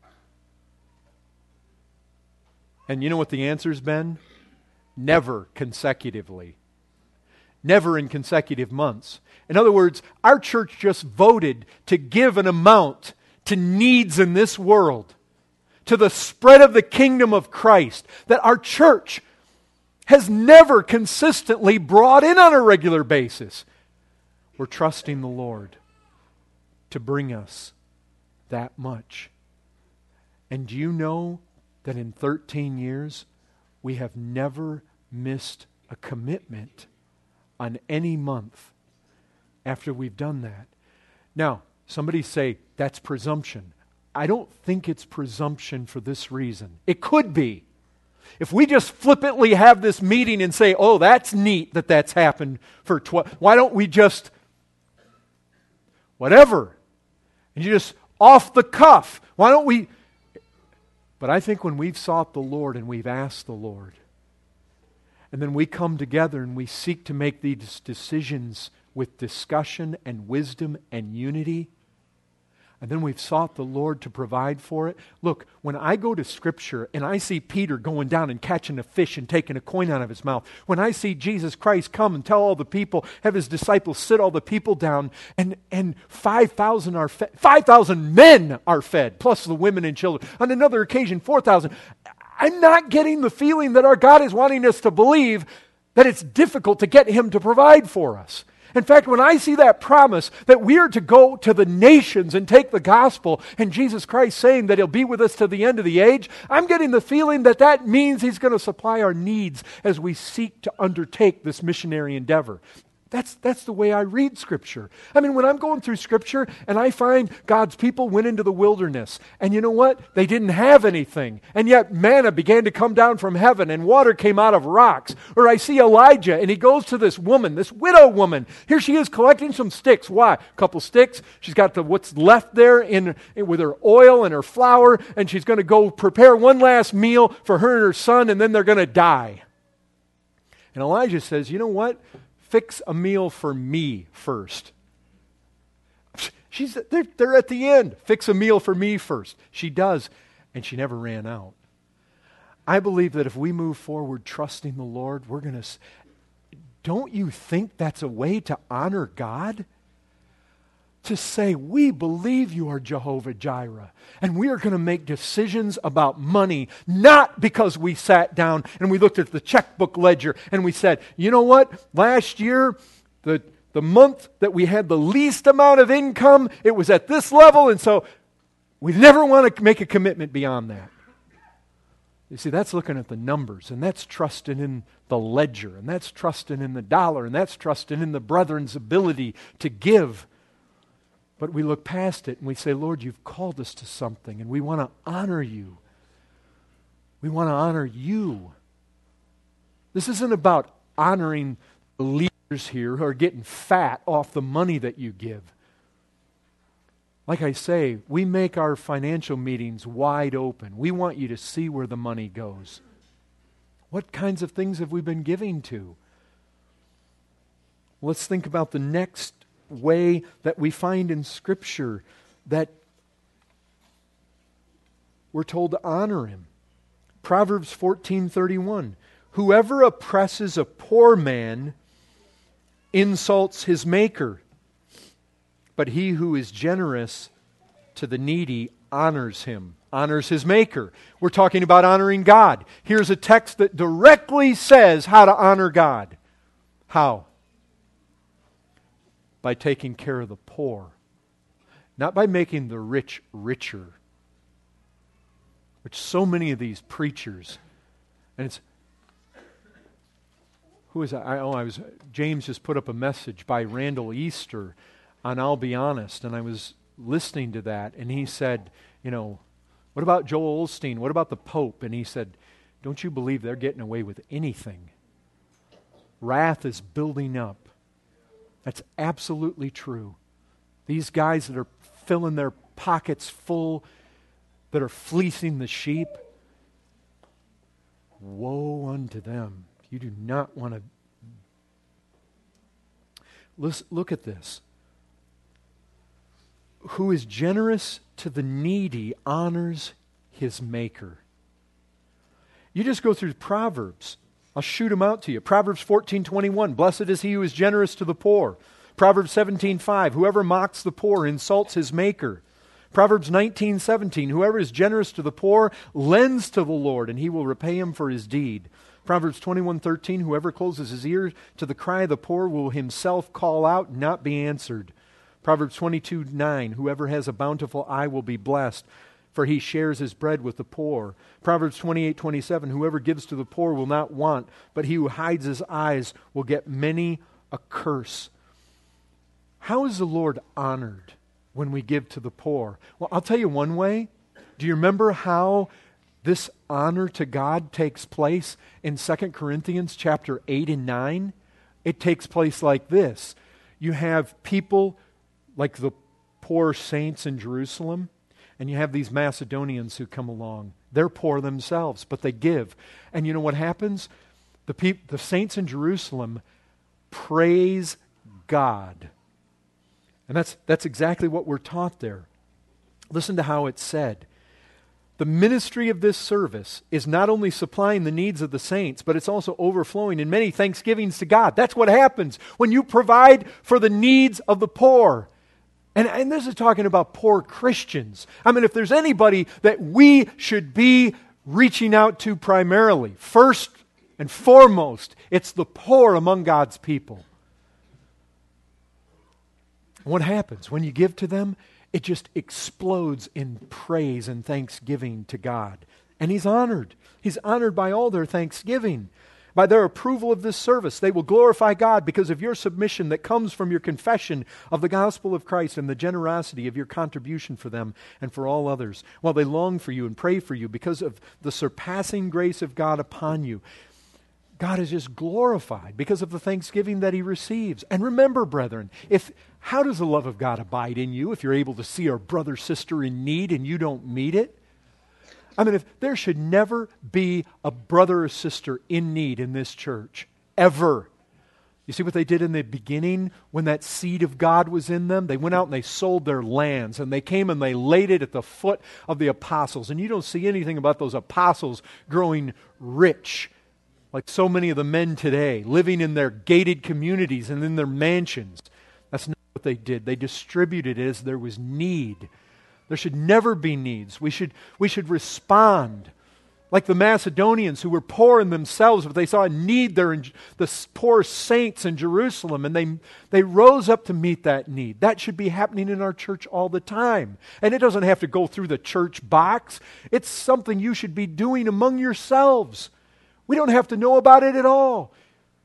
And you know what the answer's been? Never consecutively. Never in consecutive months. In other words, our church just voted to give an amount to needs in this world, to the spread of the kingdom of Christ, that our church has never consistently brought in on a regular basis. We're trusting the Lord to bring us that much. And do you know that in 13 years, we have never missed a commitment on any month after we've done that? Now, somebody say, that's presumption. I don't think it's presumption for this reason. It could be. If we just flippantly have this meeting and say, oh, that's neat that that's happened for 12, why don't we just, whatever, and you just off the cuff, why don't we, but I think when we've sought the Lord and we've asked the Lord, and then we come together and we seek to make these decisions with discussion and wisdom and unity, and then we've sought the Lord to provide for it. Look, when I go to Scripture and I see Peter going down and catching a fish and taking a coin out of his mouth, when I see Jesus Christ come and tell all the people, have His disciples sit all the people down, and 5,000 are fed, 5,000 men are fed, plus the women and children. On another occasion, 4,000. I'm not getting the feeling that our God is wanting us to believe that it's difficult to get Him to provide for us. In fact, when I see that promise that we are to go to the nations and take the gospel, and Jesus Christ saying that He'll be with us to the end of the age, I'm getting the feeling that that means He's going to supply our needs as we seek to undertake this missionary endeavor. That's the way I read Scripture. I mean, when I'm going through Scripture and I find God's people went into the wilderness, and you know what? They didn't have anything, and yet manna began to come down from heaven, and water came out of rocks. Or I see Elijah, and he goes to this woman, this widow woman. Here she is collecting some sticks. Why? A couple sticks. She's got what's left there with her oil and her flour, and she's going to go prepare one last meal for her and her son, and then they're going to die. And Elijah says, you know what? Fix a meal for me first. They're at the end. Fix a meal for me first. She does, and she never ran out. I believe that if we move forward trusting the Lord, we're going to... Don't you think that's a way to honor God? To say, we believe you are Jehovah Jireh, and we are going to make decisions about money, not because we sat down and we looked at the checkbook ledger and we said, you know what, last year, the month that we had the least amount of income, it was at this level, and so we never want to make a commitment beyond that. You see, that's looking at the numbers, and that's trusting in the ledger, and that's trusting in the dollar, and that's trusting in the brethren's ability to give. But we look past it and we say, Lord, you've called us to something and we want to honor you. We want to honor you. This isn't about honoring the leaders here who are getting fat off the money that you give. Like I say, we make our financial meetings wide open. We want you to see where the money goes. What kinds of things have we been giving to? Let's think about the next way that we find in Scripture that we're told to honor Him. Proverbs 14:31. Whoever oppresses a poor man insults his maker, but he who is generous to the needy honors him, honors his maker. We're talking about honoring God. Here's a text that directly says how to honor God. How? By taking care of the poor. Not by making the rich richer. Which so many of these preachers, and it's, who is that? James just put up a message by Randall Easter on I'll Be Honest, and I was listening to that, and he said, what about Joel Osteen? What about the Pope? And he said, don't you believe they're getting away with anything? Wrath is building up. That's absolutely true. These guys that are filling their pockets full, that are fleecing the sheep, woe unto them. You do not want to... Look at this. Who is generous to the needy honors his maker. You just go through Proverbs. I'll shoot them out to you. Proverbs 14:21, blessed is he who is generous to the poor. Proverbs 17:5, whoever mocks the poor insults his maker. Proverbs 19:17, whoever is generous to the poor lends to the Lord, and he will repay him for his deed. Proverbs 21:13, whoever closes his ear to the cry of the poor will himself call out and not be answered. Proverbs 22:9, whoever has a bountiful eye will be blessed, for he shares his bread with the poor. Proverbs 28:27, whoever gives to the poor will not want, but he who hides his eyes will get many a curse. How is the Lord honored when we give to the poor? Well, I'll tell you one way. Do you remember how this honor to God takes place in 2 Corinthians chapter 8 and 9? It takes place like this. You have people like the poor saints in Jerusalem, and you have these Macedonians who come along. They're poor themselves, but they give. And you know what happens? The saints in Jerusalem praise God. And that's exactly what we're taught there. Listen to how it's said. The ministry of this service is not only supplying the needs of the saints, but it's also overflowing in many thanksgivings to God. That's what happens when you provide for the needs of the poor. And this is talking about poor Christians. I mean, if there's anybody that we should be reaching out to primarily, first and foremost, it's the poor among God's people. What happens when you give to them? It just explodes in praise and thanksgiving to God. And He's honored. He's honored by all their thanksgiving. By their approval of this service, they will glorify God because of your submission that comes from your confession of the gospel of Christ and the generosity of your contribution for them and for all others, while they long for you and pray for you because of the surpassing grace of God upon you. God is just glorified because of the thanksgiving that He receives. And remember, brethren, how does the love of God abide in you if you're able to see our brother, sister in need and you don't meet it? I mean, if there should never be a brother or sister in need in this church, ever. You see what they did in the beginning when that seed of God was in them? They went out and they sold their lands, and they came and they laid it at the foot of the apostles. And you don't see anything about those apostles growing rich like so many of the men today, living in their gated communities and in their mansions. That's not what they did. They distributed it as there was need. There should never be needs. We should respond like the Macedonians who were poor in themselves, but they saw a need there in the poor saints in Jerusalem, and they rose up to meet that need. That should be happening in our church all the time. And it doesn't have to go through the church box. It's something you should be doing among yourselves. We don't have to know about it at all.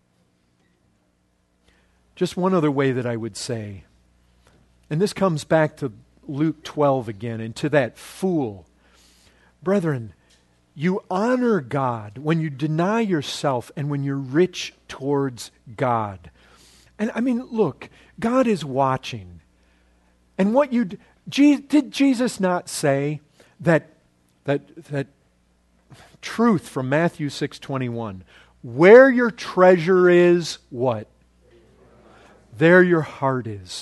Just one other way that I would say, and this comes back to Luke 12 again, and to that fool. Brethren, you honor God when you deny yourself and when you're rich towards God. And I mean, look, God is watching. And what did Jesus not say that truth from Matthew 6:21? Where your treasure is, what? There your heart is.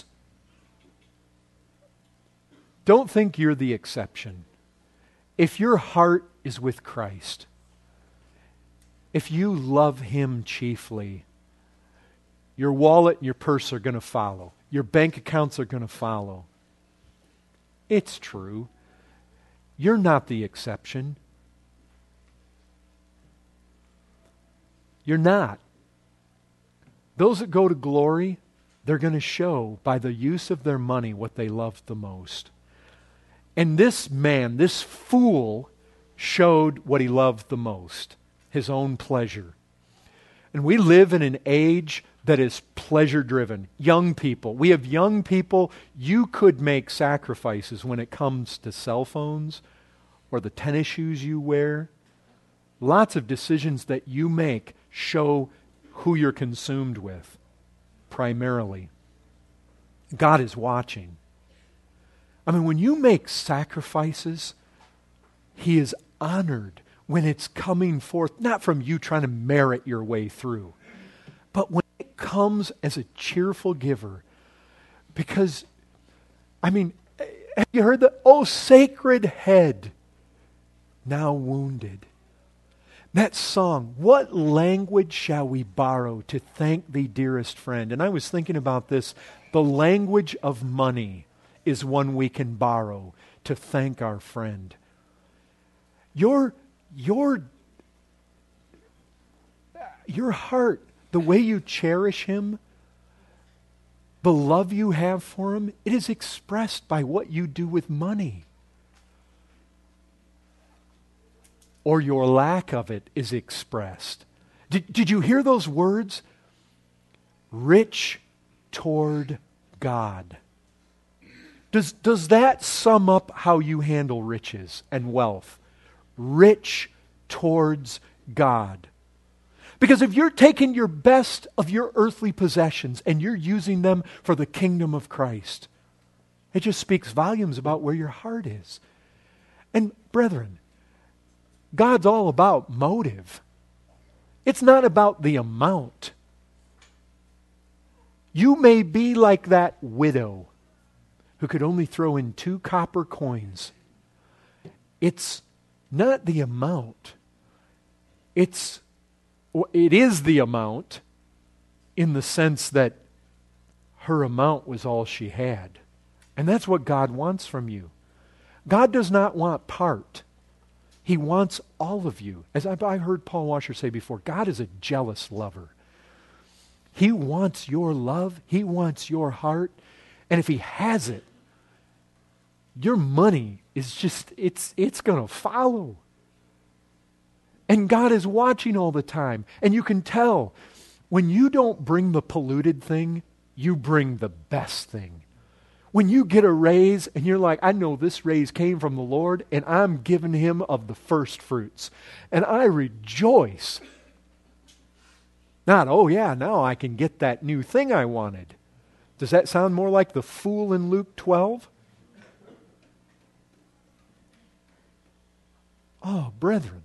Don't think you're the exception. If your heart is with Christ, if you love Him chiefly, your wallet and your purse are going to follow. Your bank accounts are going to follow. It's true. You're not the exception. You're not. Those that go to glory, they're going to show by the use of their money what they love the most. And this man, this fool, showed what he loved the most, his own pleasure. And we live in an age that is pleasure-driven. Young people. We have young people. You could make sacrifices when it comes to cell phones or the tennis shoes you wear. Lots of decisions that you make show who you're consumed with, primarily. God is watching. I mean, when you make sacrifices, He is honored when it's coming forth, not from you trying to merit your way through, but when it comes as a cheerful giver. Because, I mean, have you heard the, "Oh, sacred head, now wounded"? That song, what language shall we borrow to thank thee, dearest friend? And I was thinking about this. The language of money is one we can borrow to thank our friend. Your heart, the way you cherish him, the love you have for him, it is expressed by what you do with money. Or your lack of it is expressed. Did you hear those words? Rich toward God. Does that sum up how you handle riches and wealth? Rich towards God. Because if you're taking your best of your earthly possessions and you're using them for the kingdom of Christ, it just speaks volumes about where your heart is. And brethren, God's all about motive. It's not about the amount. You may be like that widow who could only throw in 2 copper coins. It's not the amount. It is the amount in the sense that her amount was all she had. And that's what God wants from you. God does not want part. He wants all of you. As I heard Paul Washer say before, God is a jealous lover. He wants your love. He wants your heart. And if He has it, your money is just, it's going to follow. And God is watching all the time. And you can tell when you don't bring the polluted thing, you bring the best thing. When you get a raise and you're like, I know this raise came from the Lord and I'm giving Him of the first fruits. And I rejoice. Not, oh yeah, now I can get that new thing I wanted. Does that sound more like the fool in Luke 12? Oh, brethren,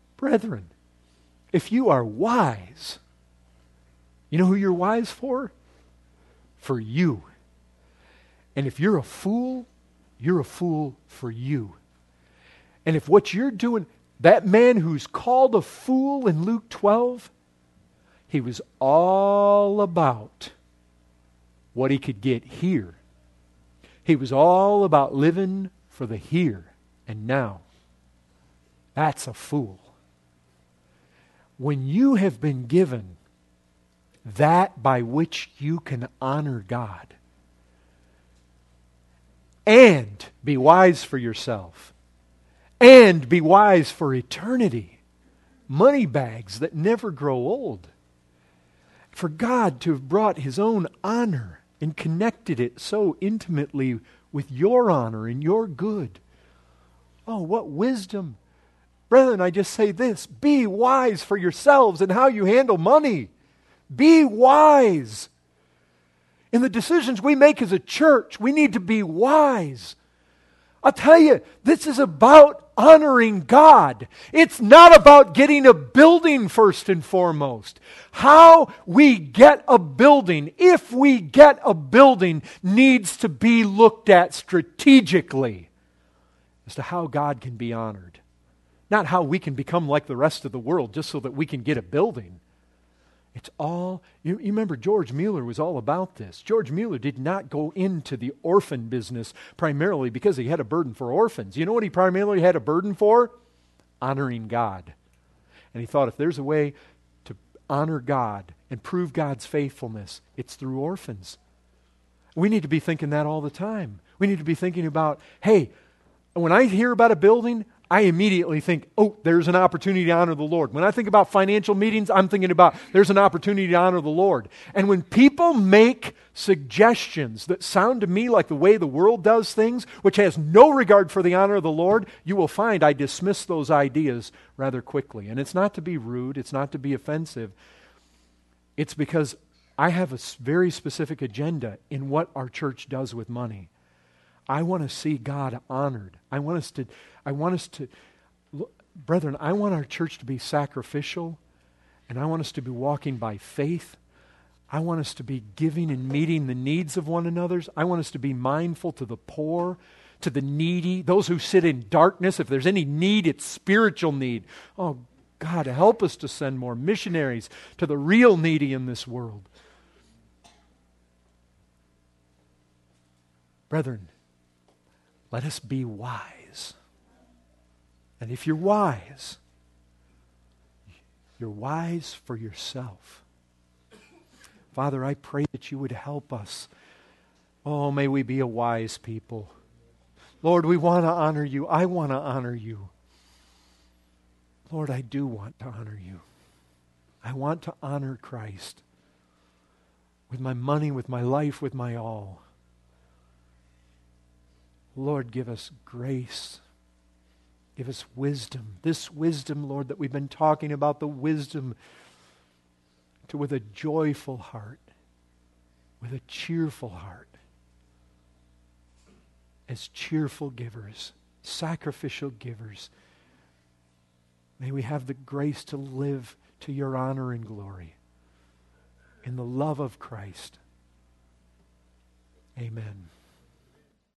if you are wise, you know who you're wise for? For you. And if you're a fool for you. And if what you're doing, that man who's called a fool in Luke 12, he was all about what he could get here. He was all about living for the here and now. That's a fool. When you have been given that by which you can honor God and be wise for yourself and be wise for eternity, money bags that never grow old, for God to have brought His own honor and connected it so intimately with your honor and your good. Oh, what wisdom. Brethren, I just say this, be wise for yourselves in how you handle money. Be wise. In the decisions we make as a church, we need to be wise. I'll tell you, this is about honoring God. It's not about getting a building first and foremost. How we get a building, if we get a building, needs to be looked at strategically as to how God can be honored. Not how we can become like the rest of the world just so that we can get a building. It's all, you remember George Mueller was all about this. George Mueller did not go into the orphan business primarily because he had a burden for orphans. You know what he primarily had a burden for? Honoring God. And he thought if there's a way to honor God and prove God's faithfulness, it's through orphans. We need to be thinking that all the time. We need to be thinking about, hey, when I hear about a building, I immediately think, oh, there's an opportunity to honor the Lord. When I think about financial meetings, I'm thinking about there's an opportunity to honor the Lord. And when people make suggestions that sound to me like the way the world does things, which has no regard for the honor of the Lord, you will find I dismiss those ideas rather quickly. And it's not to be rude, it's not to be offensive. It's because I have a very specific agenda in what our church does with money. I want to see God honored. I want us to, brethren, I want our church to be sacrificial, and I want us to be walking by faith. I want us to be giving and meeting the needs of one another. I want us to be mindful to the poor, to the needy, those who sit in darkness. If there's any need, it's spiritual need. Oh, God, help us to send more missionaries to the real needy in this world. Brethren, let us be wise. And if you're wise for yourself. Father, I pray that you would help us. Oh, may we be a wise people. Lord, we want to honor you. I want to honor you. Lord, I do want to honor you. I want to honor Christ with my money, with my life, with my all. Lord, give us grace. Give us wisdom. This wisdom, Lord, that we've been talking about, the wisdom to with a joyful heart, with a cheerful heart, as cheerful givers, sacrificial givers. May we have the grace to live to your honor and glory in the love of Christ. Amen.